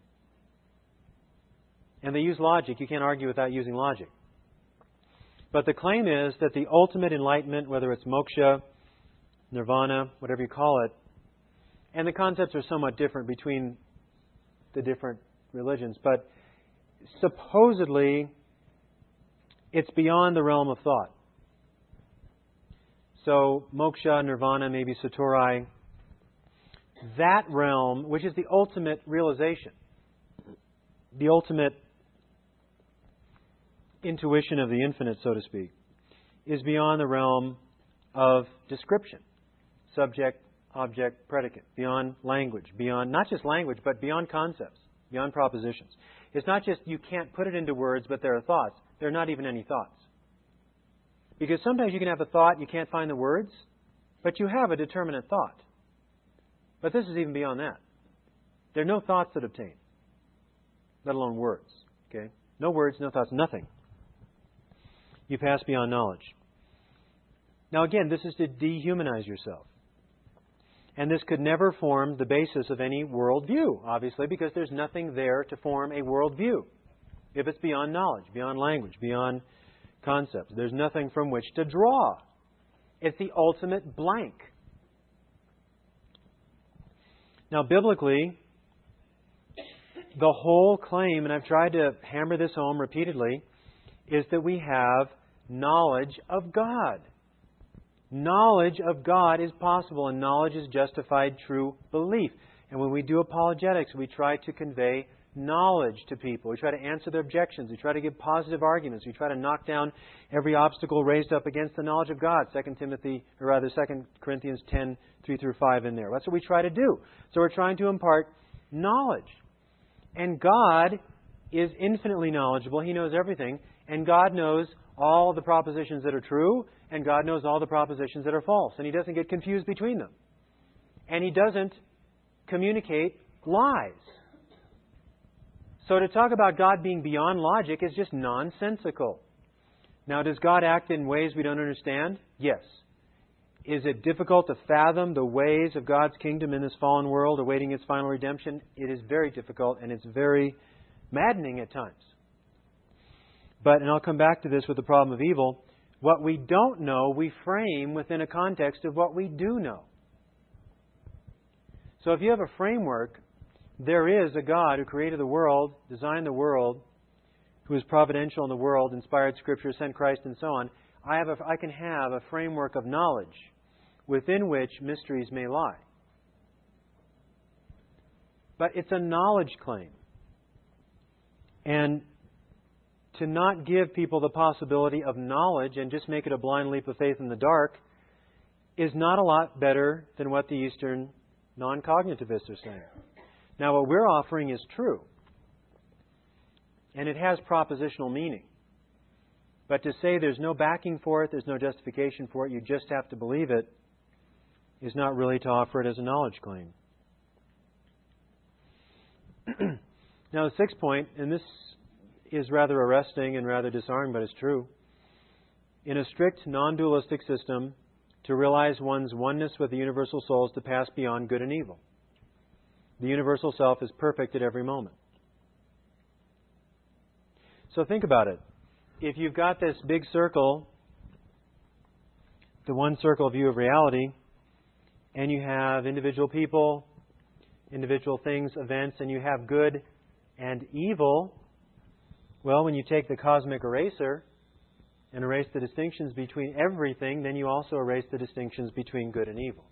And they use logic. You can't argue without using logic. But the claim is that the ultimate enlightenment, whether it's moksha, nirvana, whatever you call it, and the concepts are somewhat different between the different religions, but supposedly it's beyond the realm of thought. So moksha, nirvana, maybe satori, that realm, which is the ultimate realization, the ultimate intuition of the infinite, so to speak, is beyond the realm of description, subject, object, predicate, beyond language, beyond not just language, but beyond concepts, beyond propositions. It's not just you can't put it into words, but there are thoughts. There are not even any thoughts. Because sometimes you can have a thought, you can't find the words, but you have a determinate thought. But this is even beyond that. There are no thoughts that obtain, let alone words. Okay? No words, no thoughts, nothing. You pass beyond knowledge. Now again, this is to dehumanize yourself. And this could never form the basis of any worldview, obviously, because there's nothing there to form a worldview. If it's beyond knowledge, beyond language, beyond concepts, there's nothing from which to draw. It's the ultimate blank. Now, biblically, the whole claim, and I've tried to hammer this home repeatedly, is that we have knowledge of God. Knowledge of God is possible, and knowledge is justified true belief. And when we do apologetics, we try to convey knowledge to people. We try to answer their objections. We try to give positive arguments. We try to knock down every obstacle raised up against the knowledge of God. Second Timothy, or rather Second Corinthians ten, three through five in there. That's what we try to do. So we're trying to impart knowledge. And God is infinitely knowledgeable. He knows everything. And God knows all the propositions that are true, and God knows all the propositions that are false. And He doesn't get confused between them. And He doesn't communicate lies. So to talk about God being beyond logic is just nonsensical. Now, does God act in ways we don't understand? Yes. Is it difficult to fathom the ways of God's kingdom in this fallen world awaiting its final redemption? It is very difficult, and it's very maddening at times. But, and I'll come back to this with the problem of evil, what we don't know, we frame within a context of what we do know. So if you have a framework, there is a God who created the world, designed the world, who is providential in the world, inspired Scripture, sent Christ, and so on. I have a, I can have a framework of knowledge within which mysteries may lie. But it's a knowledge claim. And to not give people the possibility of knowledge and just make it a blind leap of faith in the dark is not a lot better than what the Eastern non-cognitivists are saying. Now, what we're offering is true. And it has propositional meaning. But to say there's no backing for it, there's no justification for it, you just have to believe it, is not really to offer it as a knowledge claim. Now the sixth point, and this is rather arresting and rather disarming, but it's true. In a strict non-dualistic system, to realize one's oneness with the universal soul is to pass beyond good and evil. The universal self is perfect at every moment. So think about it. If you've got this big circle, the one circle view of reality, and you have individual people, individual things, events, and you have good and evil, well, when you take the cosmic eraser and erase the distinctions between everything, then you also erase the distinctions between good and evil.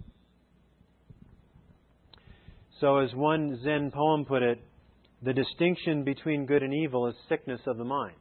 So as one Zen poem put it, the distinction between good and evil is sickness of the mind.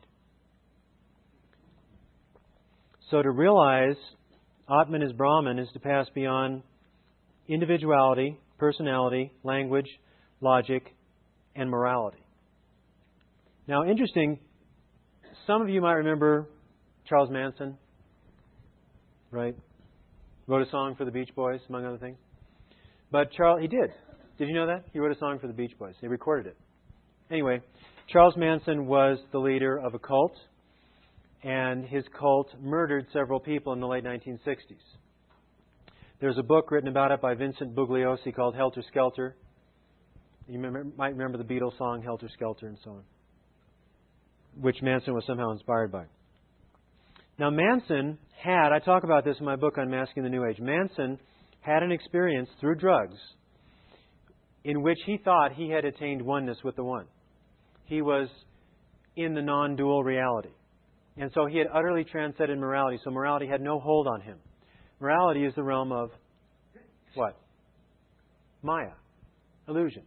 So to realize Atman is Brahman is to pass beyond individuality, personality, language, logic, and morality. Now, interesting, some of you might remember Charles Manson, right? Wrote a song for the Beach Boys, among other things. But Charles, he did. Did you know that? He wrote a song for the Beach Boys. They recorded it. Anyway, Charles Manson was the leader of a cult, and his cult murdered several people in the late nineteen sixties. There's a book written about it by Vincent Bugliosi called Helter Skelter. You remember, might remember the Beatles song Helter Skelter and so on, which Manson was somehow inspired by. Now Manson had, I talk about this in my book on Masking the New Age, Manson had an experience through drugs in which he thought he had attained oneness with the One. He was in the non-dual reality. And so he had utterly transcended morality, so morality had no hold on him. Morality is the realm of what? Maya, illusion.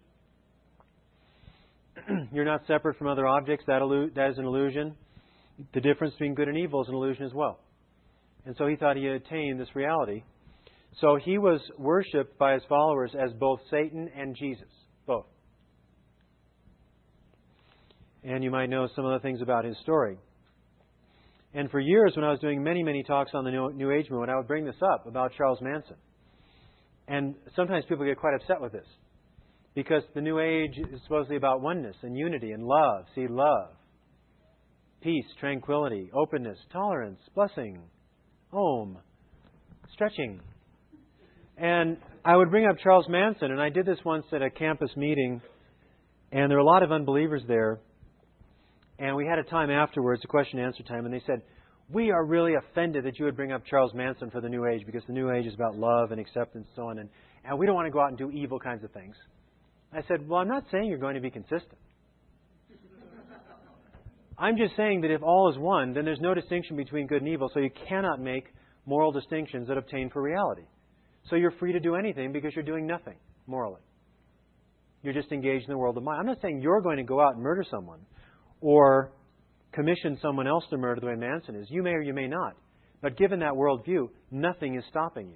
You're not separate from other objects. That, illu- that is an illusion. The difference between good and evil is an illusion as well. And so he thought he had attained this reality. So he was worshipped by his followers as both Satan and Jesus. Both. And you might know some of the things about his story. And for years, when I was doing many, many talks on the New Age movement, I would bring this up about Charles Manson. And sometimes people get quite upset with this. Because the New Age is supposedly about oneness and unity and love. See, love, peace, tranquility, openness, tolerance, blessing, Om, stretching. And I would bring up Charles Manson, and I did this once at a campus meeting, and there were a lot of unbelievers there. And we had a time afterwards, a question and answer time, and they said, we are really offended that you would bring up Charles Manson for the New Age, because the New Age is about love and acceptance and so on, and, and we don't want to go out and do evil kinds of things. I said, well, I'm not saying you're going to be consistent. I'm just saying that if all is one, then there's no distinction between good and evil, so you cannot make moral distinctions that obtain for reality. So you're free to do anything because you're doing nothing morally. You're just engaged in the world of mind. I'm not saying you're going to go out and murder someone or commission someone else to murder the way Manson is. You may or you may not. But given that worldview, nothing is stopping you.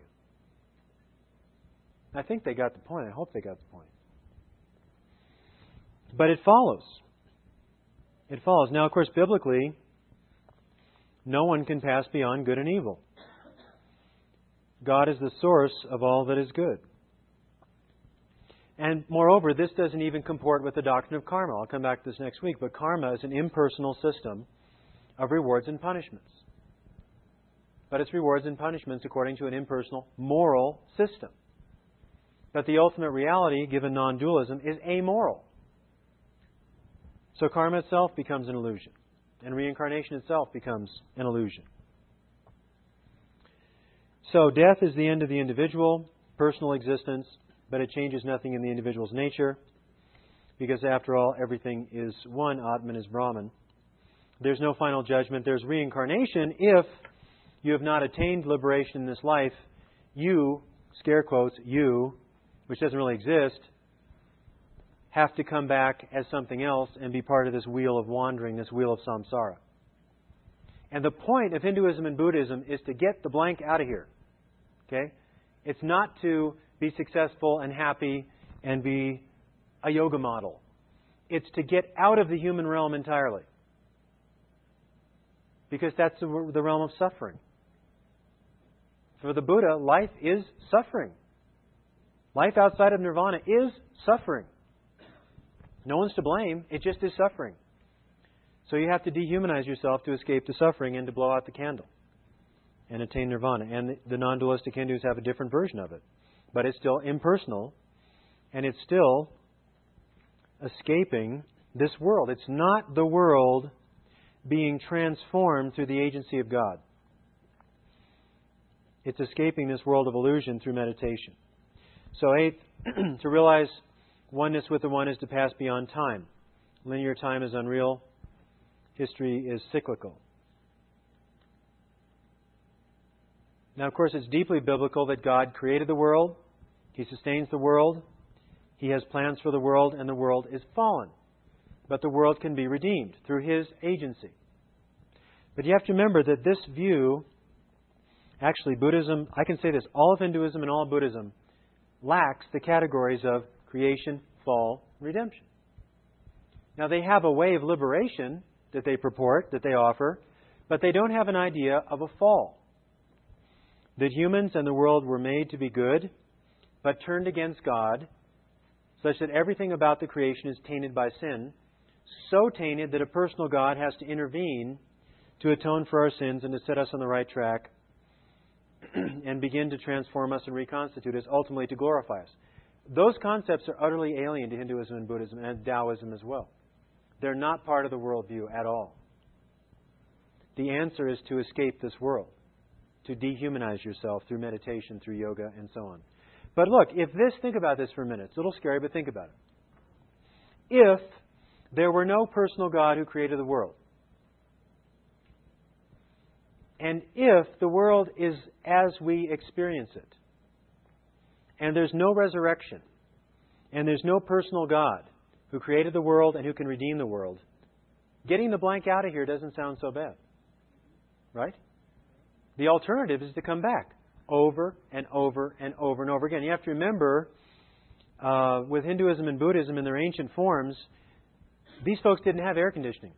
I think they got the point. I hope they got the point. But it follows. It follows. Now, of course, biblically, no one can pass beyond good and evil. God is the source of all that is good. And moreover, this doesn't even comport with the doctrine of karma. I'll come back to this next week. But karma is an impersonal system of rewards and punishments. But it's rewards and punishments according to an impersonal moral system. But the ultimate reality, given non-dualism, is amoral. So karma itself becomes an illusion. And reincarnation itself becomes an illusion. So death is the end of the individual, personal existence, but it changes nothing in the individual's nature, because after all, everything is one. Atman is Brahman. There's no final judgment. There's reincarnation if you have not attained liberation in this life. You, scare quotes, you, which doesn't really exist, have to come back as something else and be part of this wheel of wandering, this wheel of samsara. And the point of Hinduism and Buddhism is to get the blank out of here. Okay? It's not to be successful and happy and be a yoga model. It's to get out of the human realm entirely. Because that's the realm of suffering. For the Buddha, life is suffering. Life outside of nirvana is suffering. No one's to blame. It just is suffering. So you have to dehumanize yourself to escape the suffering and to blow out the candle and attain nirvana. And the, the non-dualistic Hindus have a different version of it. But it's still impersonal, and it's still escaping this world. It's not the world being transformed through the agency of God. It's escaping this world of illusion through meditation. So eighth, to realize oneness with the One is to pass beyond time. Linear time is unreal. History is cyclical. Now, of course, it's deeply biblical that God created the world. He sustains the world. He has plans for the world, and the world is fallen. But the world can be redeemed through His agency. But you have to remember that this view, actually Buddhism, I can say this, all of Hinduism and all of Buddhism lacks the categories of creation, fall, redemption. Now, they have a way of liberation that they purport, that they offer, but they don't have an idea of a fall. That humans and the world were made to be good, but turned against God, such that everything about the creation is tainted by sin, so tainted that a personal God has to intervene to atone for our sins and to set us on the right track and begin to transform us and reconstitute us, ultimately to glorify us. Those concepts are utterly alien to Hinduism and Buddhism and Taoism as well. They're not part of the worldview at all. The answer is to escape this world, to dehumanize yourself through meditation, through yoga, and so on. But look, if this, think about this for a minute. It's a little scary, but think about it. If there were no personal God who created the world, and if the world is as we experience it, and there's no resurrection, and there's no personal God who created the world and who can redeem the world, getting the blank out of here doesn't sound so bad. Right? The alternative is to come back over and over and over and over again. You have to remember, uh, with Hinduism and Buddhism in their ancient forms, these folks didn't have air conditioning.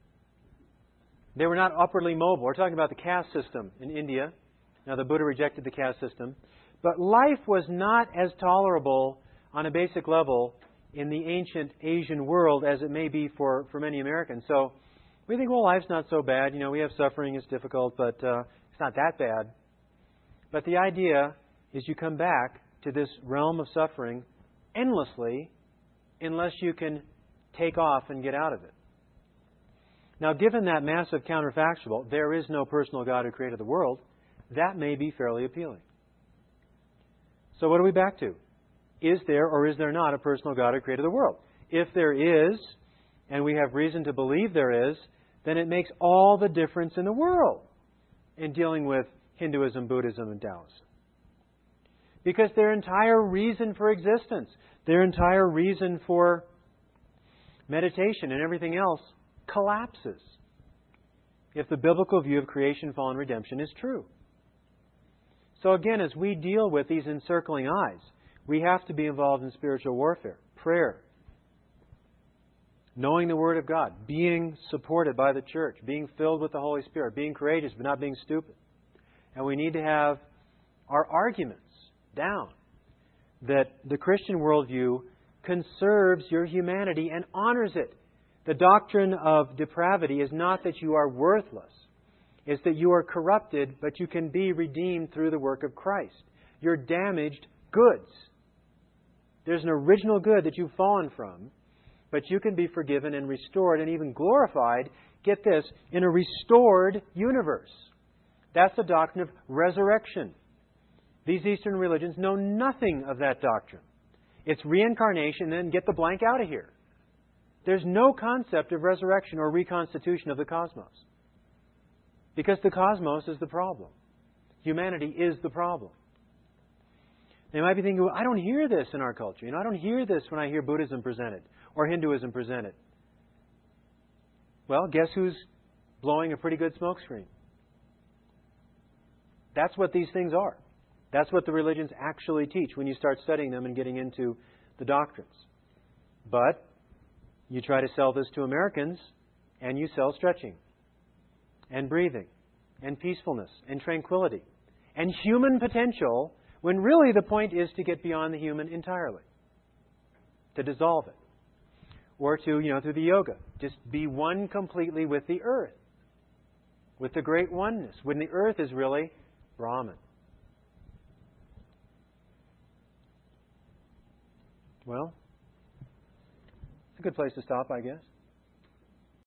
They were not upwardly mobile. We're talking about the caste system in India. Now, the Buddha rejected the caste system. But life was not as tolerable on a basic level in the ancient Asian world as it may be for, for many Americans. So we think, well, life's not so bad. You know, we have suffering, it's difficult, but uh, it's not that bad. But the idea is you come back to this realm of suffering endlessly unless you can take off and get out of it. Now, given that massive counterfactual, there is no personal God who created the world, that may be fairly appealing. So what are we back to? Is there or is there not a personal God who created the world? If there is, and we have reason to believe there is, then it makes all the difference in the world in dealing with Hinduism, Buddhism, and Taoism. Because their entire reason for existence, their entire reason for meditation and everything else collapses if the biblical view of creation, fall, and redemption is true. So again, as we deal with these encircling eyes, we have to be involved in spiritual warfare, prayer, knowing the Word of God, being supported by the church, being filled with the Holy Spirit, being courageous but not being stupid. And we need to have our arguments down that the Christian worldview conserves your humanity and honors it. The doctrine of depravity is not that you are worthless. It's that you are corrupted, but you can be redeemed through the work of Christ. You're damaged goods. There's an original good that you've fallen from, but you can be forgiven and restored and even glorified, get this, in a restored universe. That's the doctrine of resurrection. These Eastern religions know nothing of that doctrine. It's reincarnation, and then get the blank out of here. There's no concept of resurrection or reconstitution of the cosmos. Because the cosmos is the problem. Humanity is the problem. They might be thinking, well, I don't hear this in our culture. You know, I don't hear this when I hear Buddhism presented or Hinduism presented. Well, guess who's blowing a pretty good smokescreen? That's what these things are. That's what the religions actually teach when you start studying them and getting into the doctrines. But you try to sell this to Americans, and you sell stretching, and breathing, and peacefulness, and tranquility, and human potential When really the point is to get beyond the human entirely, to dissolve it. Or to, you know, through the yoga, just be one completely with the earth, with the great oneness, when the earth is really Brahman. Well, it's a good place to stop, I guess.